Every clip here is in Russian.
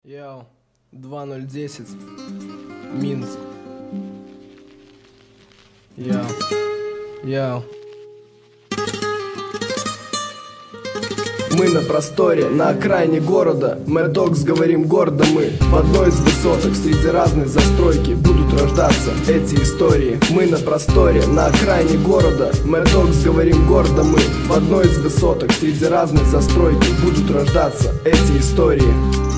Йоу, 2010, Минск. Йоу. Мы на просторе, на окраине города. Mad Dogs, говорим гордо мы. В одной из высоток среди разной застройки будут рождаться эти истории. Мы на просторе, на окраине города. Mad Dogs, говорим гордо мы. В одной из высоток среди разной застройки будут рождаться эти истории.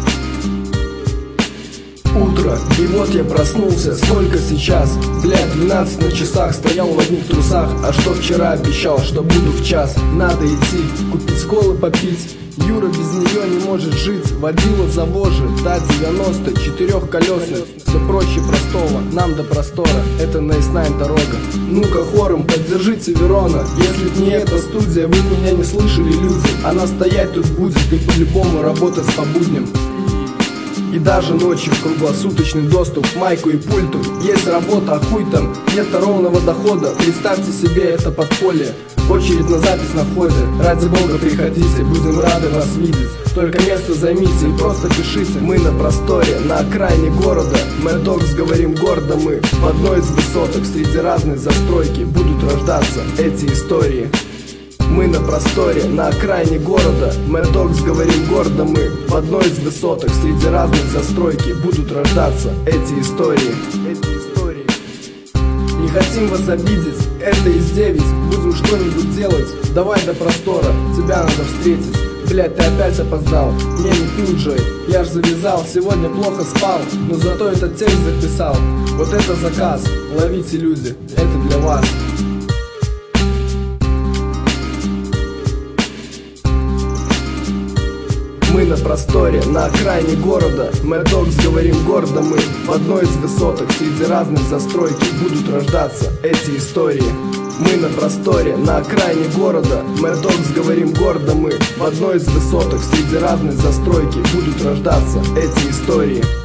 Утро, и вот я проснулся, сколько сейчас? Блядь, 12 на часах, стоял в одних трусах. А что вчера обещал, что буду в час? Надо идти, купить колы попить. Юра без нее не может жить. Водила завожи, да 94-колесных. Все проще простого, нам до простора. Это на С9 дорога. Ну-ка хором, поддержите Верона. Если б не эта студия, вы меня не слышали, люди. Она стоять тут будет и по-любому работать по будням. И даже ночью круглосуточный доступ к майку и пульту. Есть работа, а хуй там, нет ровного дохода. Представьте себе это подполье. Очередь на запись на входе. Ради бога приходите, будем рады вас видеть. Только место займите и просто пишите. Мы на просторе, на окраине города. Mad Dogs, говорим гордо мы. В одной из высоток среди разной застройки будут рождаться эти истории. Мы на просторе, на окраине города. Mad Dogs, говорим гордо мы. В одной из высоток среди разной застройки будут рождаться эти истории. Не хотим вас обидеть, это из 9. Будем что-нибудь делать, давай до простора. Тебя надо встретить. Блять, ты опять опоздал. Не пил, Джой, я ж завязал. Сегодня плохо спал, но зато этот текст записал. Вот это заказ, ловите, люди, это для вас. Мы на просторе, на окраине города. Mad Dogs, говорим гордо мы. В одной из высоток среди разной застройки будут рождаться эти истории. Мы на просторе, на окраине города. Mad Dogs, говорим гордо мы. В одной из высоток среди разной застройки будут рождаться эти истории.